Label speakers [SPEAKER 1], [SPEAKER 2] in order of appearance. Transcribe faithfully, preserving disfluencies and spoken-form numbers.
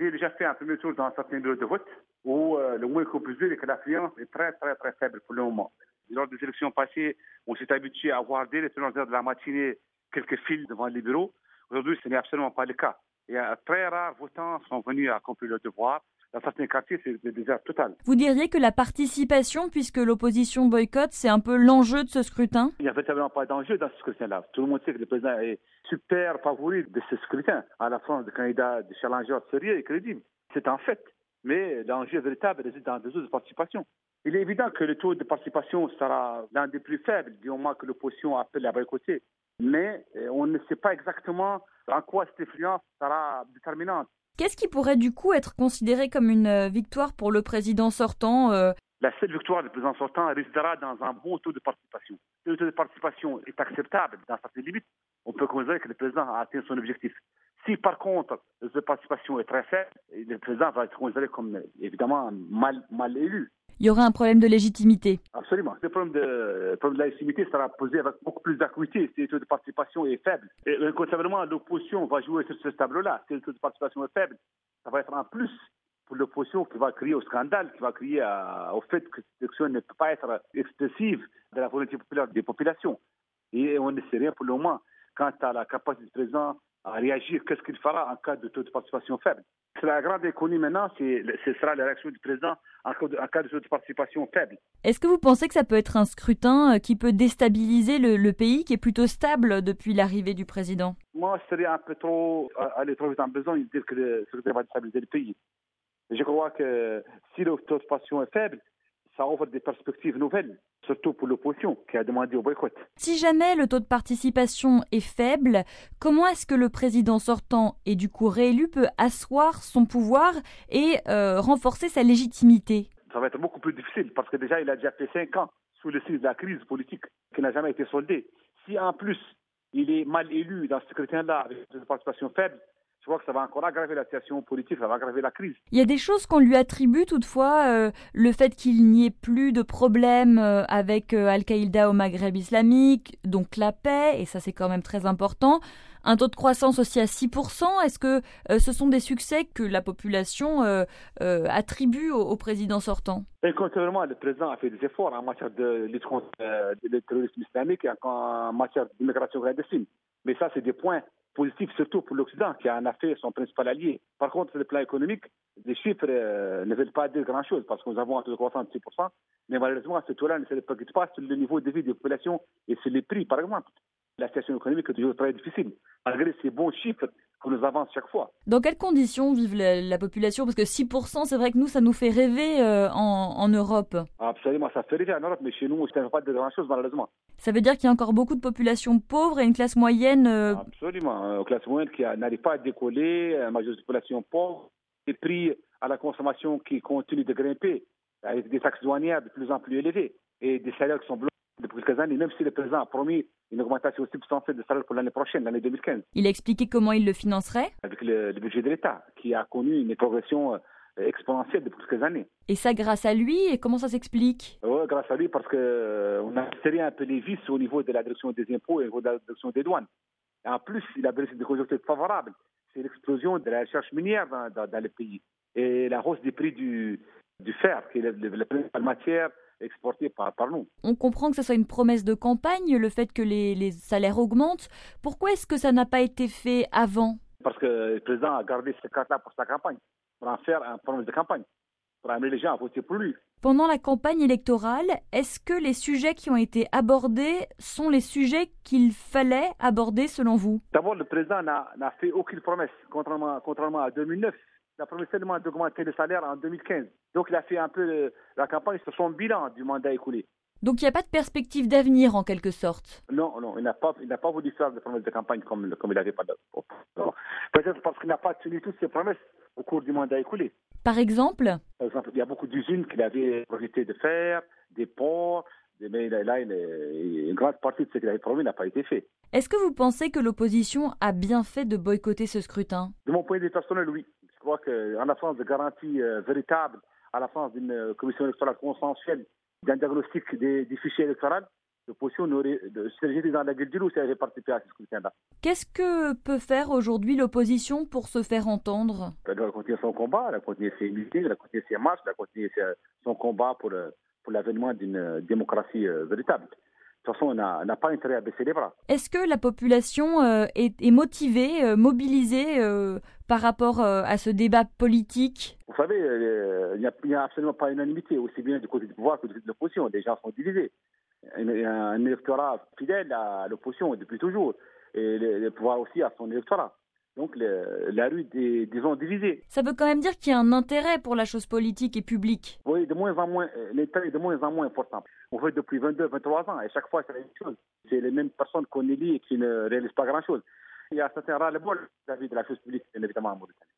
[SPEAKER 1] J'ai déjà fait un premier tour dans certains bureaux de vote où euh, le moins qu'on peut dire est que l'affluence est très, très, très faible pour le moment. Lors des élections passées, on s'est habitué à voir dès les premières heures de la matinée quelques files devant les bureaux. Aujourd'hui, ce n'est absolument pas le cas. Et euh, très rares votants sont venus accomplir leur devoir. Dans certains quartiers, c'est le désert total.
[SPEAKER 2] Vous diriez que la participation, puisque l'opposition boycotte, c'est un peu l'enjeu de ce scrutin?
[SPEAKER 1] Il n'y a véritablement pas d'enjeu dans ce scrutin-là. Tout le monde sait que le président est super favori de ce scrutin, à la France de candidats, de challengers sérieux et crédibles. C'est un fait. Mais l'enjeu véritable réside dans le taux de participation. Il est évident que le taux de participation sera l'un des plus faibles du moment que l'opposition appelle à boycotter. Mais on ne sait pas exactement en quoi cette influence sera déterminante.
[SPEAKER 2] Qu'est-ce qui pourrait du coup être considéré comme une victoire pour le président sortant euh...
[SPEAKER 1] La seule victoire du président sortant résidera dans un bon taux de participation. Si le taux de participation est acceptable dans certaines limites, on peut considérer que le président a atteint son objectif. Si par contre le taux de participation est très faible, le président va être considéré comme évidemment mal, mal élu.
[SPEAKER 2] Il y aura un problème de légitimité.
[SPEAKER 1] Absolument. Le problème de, le problème de la légitimité sera posé avec beaucoup plus d'acuité si le taux de participation est faible. Et incontestablement, l'opposition va jouer sur ce tableau-là. Si le taux de participation est faible, ça va être un plus pour l'opposition qui va crier au scandale, qui va crier à, au fait que cette élection ne peut pas être expressive de la volonté populaire des populations. Et on ne sait rien pour le moment quant à la capacité du président à réagir. Qu'est-ce qu'il fera en cas de taux de participation faible? C'est la grande inconnue maintenant, c'est, ce sera la réaction du président en cas, de, en cas de taux de participation faible.
[SPEAKER 2] Est-ce que vous pensez que ça peut être un scrutin qui peut déstabiliser le, le pays qui est plutôt stable depuis l'arrivée du président?
[SPEAKER 1] Moi, je serais un peu trop, aller trop vite en besoin de dire que le scrutin va déstabiliser le pays. Je crois que si le taux de participation est faible, ça ouvre des perspectives nouvelles, surtout pour l'opposition qui a demandé au boycott.
[SPEAKER 2] Si jamais le taux de participation est faible, comment est-ce que le président sortant et du coup réélu peut asseoir son pouvoir et euh, renforcer sa légitimité?
[SPEAKER 1] Ça va être beaucoup plus difficile parce que déjà il a déjà fait cinq ans sous le signe de la crise politique qui n'a jamais été soldée. Si en plus il est mal élu dans ce scrutin-là avec une taux de participation faible, je crois que ça va encore aggraver la situation politique, ça va aggraver la crise.
[SPEAKER 2] Il y a des choses qu'on lui attribue toutefois, euh, le fait qu'il n'y ait plus de problème euh, avec euh, Al-Qaïda au Maghreb islamique, donc la paix, et ça c'est quand même très important. Un taux de croissance aussi à six pour cent, est-ce que euh, ce sont des succès que la population euh, euh, attribue au, au président sortant?
[SPEAKER 1] Incontestablement, le président a fait des efforts en matière de lutte contre euh, le terrorisme islamique et en matière d'immigration clandestine. Mais ça, c'est des points positif, surtout pour l'Occident, qui en a fait son principal allié. Par contre, sur le plan économique, les chiffres euh, ne veulent pas dire grand-chose, parce que nous avons un taux de croissance de six pour cent, mais malheureusement, ce taux-là ne se répercute pas sur le niveau de vie des populations et sur les prix, par exemple. La situation économique est toujours très difficile, malgré ces bons chiffres qu'on nous avance chaque fois.
[SPEAKER 2] Dans quelles conditions vive la, la population? Parce que six pour cent, c'est vrai que nous, ça nous fait rêver euh, en, en Europe.
[SPEAKER 1] Absolument, ça fait rêver en Europe, mais chez nous, ça ne fait pas de grand-chose, malheureusement.
[SPEAKER 2] Ça veut dire qu'il y a encore beaucoup de populations pauvres et une classe moyenne... Euh...
[SPEAKER 1] Absolument, une classe moyenne qui n'arrive pas à décoller, une majorité de population pauvre, des prix à la consommation qui continuent de grimper, avec des taxes douanières de plus en plus élevées et des salaires qui sont bloqués depuis quelques années, même si le président a promis une augmentation aussi substantielle de salaire pour l'année prochaine, l'année deux mille quinze.
[SPEAKER 2] Il a expliqué comment il le financerait?
[SPEAKER 1] Avec le, le budget de l'État, qui a connu une progression exponentielle depuis quelques années.
[SPEAKER 2] Et ça grâce à lui? Et comment ça s'explique?
[SPEAKER 1] Oui, grâce à lui, parce qu'on euh, a serré un peu les vis au niveau de la direction des impôts et au niveau de la direction des douanes. Et en plus, il a bénéficié de conjonctures favorables. C'est l'explosion de la recherche minière dans, dans, dans le pays. Et la hausse des prix du, du fer, qui est la principale matière exportée par, par nous.
[SPEAKER 2] On comprend que ça soit une promesse de campagne, le fait que les, les salaires augmentent. Pourquoi est-ce que ça n'a pas été fait avant?
[SPEAKER 1] Parce que le président a gardé ces cartes-là pour sa campagne, pour en faire un promesse de campagne, pour amener les gens à voter pour lui.
[SPEAKER 2] Pendant la campagne électorale, est-ce que les sujets qui ont été abordés sont les sujets qu'il fallait aborder selon vous?
[SPEAKER 1] D'abord, le président n'a, n'a fait aucune promesse, contrairement, contrairement à deux mille neuf. Il a promis seulement d'augmenter le salaire en deux mille quinze. Donc, il a fait un peu le, la campagne sur son bilan du mandat écoulé.
[SPEAKER 2] Donc, il n'y a pas de perspective d'avenir, en quelque sorte?
[SPEAKER 1] Non, non, il n'a pas, il n'a pas voulu faire de promesses de campagne comme, comme il avait pas. De, peut-être parce qu'il n'a pas tenu toutes ses promesses au cours du mandat écoulé.
[SPEAKER 2] Par exemple?
[SPEAKER 1] Par exemple, il y a beaucoup d'usines qu'il avait projeté de faire, des ports, mais là, une, une grande partie de ce qu'il avait promis n'a pas été fait.
[SPEAKER 2] Est-ce que vous pensez que l'opposition a bien fait de boycotter ce scrutin?
[SPEAKER 1] De mon point de vue personnel, oui. Je crois qu'en l'absence de garantie euh, véritable, à l'absence d'une euh, commission électorale consensuelle, d'un diagnostic des, des fichiers électoraux, l'opposition n'aurait, serait jetée dans la gueule du loup si elle avait participé à ce scrutin-là.
[SPEAKER 2] Qu'est-ce que peut faire aujourd'hui l'opposition pour se faire entendre?
[SPEAKER 1] Elle doit continuer son combat, elle doit continuer ses meetings, elle doit continuer ses marches, elle doit continuer son combat pour, pour l'avènement d'une démocratie véritable. De toute façon, on n'a pas intérêt à baisser les bras.
[SPEAKER 2] Est-ce que la population euh, est, est motivée, euh, mobilisée euh, par rapport euh, à ce débat politique?
[SPEAKER 1] Vous savez, euh, il n'y a, a absolument pas unanimité, aussi bien du côté du pouvoir que du côté de l'opposition. Les gens sont divisés. Il y a un électorat fidèle à l'opposition depuis toujours, et le, le pouvoir aussi à son électorat. Donc le, la rue est, disons, divisée.
[SPEAKER 2] Ça veut quand même dire qu'il y a un intérêt pour la chose politique et publique.
[SPEAKER 1] Oui, de moins en moins, l'intérêt est de moins en moins important. On fait depuis vingt-deux, vingt-trois ans, et chaque fois c'est la même chose. C'est les mêmes personnes qu'on élit et qui ne réalisent pas grand-chose. Il y a un certain ras-le-bol vis-à-vis de la chose publique, bien évidemment, en Mauritanie.